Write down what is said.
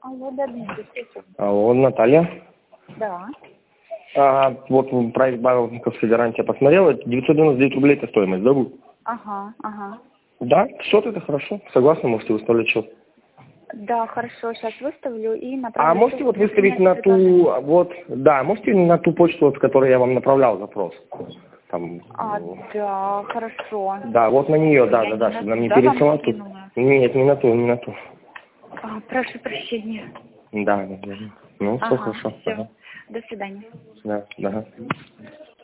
Алло, да, Дмитрий, слушаю. Алло, Наталья. Да. Вот проект банковской гарантии я посмотрел, это 999 рублей это стоимость, да, будет? Ага, ага. Да, счет это хорошо, согласна, можете выставлять счет. Да, хорошо, сейчас выставлю и направлю. А можете вот выставить на ту, вот, да, можете на ту почту, вот, с которой я вам направлял запрос? Там, да, хорошо. да, вот на нее, да, чтобы нам не пересылать. Нет, не на ту, не на ту. Прошу прощения. Да, ну, все хорошо. Все. До свидания. Да.